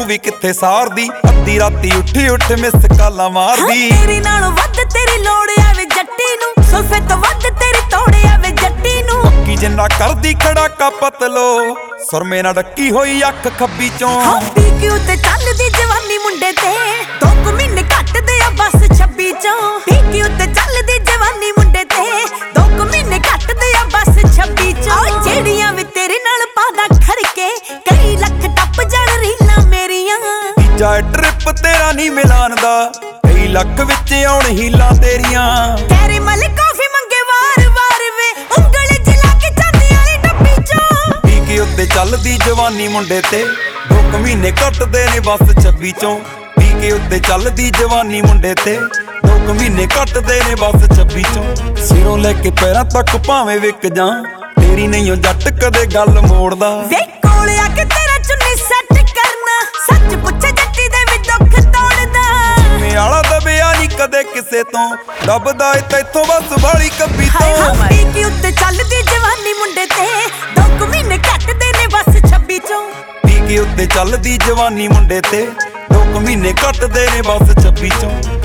ਤੂੰ ਵੀ ਕਿੱਥੇ ਸਾਰਦੀ ਅੱਧੀ ਰਾਤੀ ਉੱਠ ਮਿਸ ਕਾਲਾਂ ਮਾਰਦੀ ਤੇਰੇ ਨਾਲੋਂ ਵੱਧ ਤੇਰੀ ਲੋੜ ਆਵੇ ਜੱਟੀ ਨੂੰ ਸੁਲਫੇ ਤੋਂ ਵੱਧ ਤੇਰੀ ਤੋੜ ਆਵੇ ਜੱਟੀ ਨੂੰ ਕੀ ਜਿੰਨਾ ਕਰਦੀ ਖੜਾਕਾ ਪਤਲੋ ਸੁਰਮੇ ਨਾਲ ਡੱਕੀ ਹੋਈ ਅੱਖ ਖੱਬੀ ਚੋਂ ਪੀ ਕੇ ਉੱਤੇ ਚੱਲਦੀ ਜਵਾਨੀ ਮੁੰਡੇ ਤੇ 2 ਮਹੀਨੇ ਘੱਟਦੇ ਆ ਬਸ 26 ਚੋਂ ਪੀ ਕੇ ਉੱਤੇ ਚੱਲਦੀ ਜਵਾਨੀ ਮੁੰਡੇ ਤੇ 2 ਮਹੀਨੇ ਘੱਟਦੇ ਆ ਬਸ 26 ਚੋਂ ਜਿਹੜੀਆਂ ਵੀ ਤੇਰੇ ਨਾਲ ਪਾਦਾ ਖੜਕੇ ਕਈ ਲੱਖ ਟੱਪ ਜਾਣ ਰੀਲਾਂ ਮੇਰੀਆਂ ਤੀਜਾ ਟ੍ਰਿਪ ਤੇਰਾ ਨਹੀਂ ਮਿਲਾਨ ਦਾ ਕਈ ਲੱਖ ਵਿੱਚ ਆਉਣ ਹੀਲਾਂ ਤੇਰੀਆਂ ਤੇਰੇ ਮਲ ਕਾਫੀ ਮੰਗੇ ਵਾਰ ਵੇ ਉਂਗਲ ਜਿਲਾ ਕੇ ਜਾਂਦੀ ਵਾਲੀ ਡੱਬੀ ਚੋਂ ਪੀ ਕੇ ਉੱਤੇ ਚੱਲਦੀ ਜਵਾਨੀ ਮੁੰਡੇ ਤੇ 2 ਮਹੀਨੇ ਘੱਟਦੇ ਨੇ ਬਸ 26 ਚੋਂ ਪੀ ਕੇ ਉੱਤੇ ਚੱਲਦੀ ਜਵਾਨੀ ਮੁੰਡੇ ਤੇ 2 ਮਹੀਨੇ ਘੱਟਦੇ ਨੇ ਬਸ 26 ਚੋਂ ਸਿਰੋਂ ਲੈ ਕੇ ਪੈਰਾਂ ਤੱਕ ਭਾਵੇਂ ਵਿਕ ਜਾਂ ਤੇਰੀ ਨਹੀਂ ਓ ਜੱਟ ਕਦੇ ਗੱਲ ਮੋੜਦਾ ਵੇ ਕੋਲ ਆ ਕੇ ਤੇਰਾ ਚੁੰਨੀ ਸੈੱਟ ਕਰਨਾ ਸੱਚ ਪੁੱਛੇ ਜੱਟੀ ਦੇ ਵੀ ਦੁੱਖ ਤੋੜਦਾ ਮੇ ਆਲਾ ਦਬਿਆ ਨਹੀਂ ਕਦੇ ਕਿਸੇ ਤੋਂ ਦੱਬਦਾ ਏ ਤੈਥੋਂ ਬਸ ਵਾਲੀ ਕੱਬੀ ਤੋਂ ਪੀ ਕੇ ਉੱਤੇ ਚੱਲਦੀ ਜਵਾਨੀ ਮੁੰਡੇ ਤੇ 2 ਮਹੀਨੇ ਘੱਟਦੇ ਨੇ ਬਸ 26 ਚੋਂ ਪੀ ਕੇ ਉੱਤੇ ਚੱਲਦੀ ਜਵਾਨੀ ਮੁੰਡੇ ਤੇ 2 ਮਹੀਨੇ ਘੱਟਦੇ ਨੇ ਬਸ 26 ਚੋਂ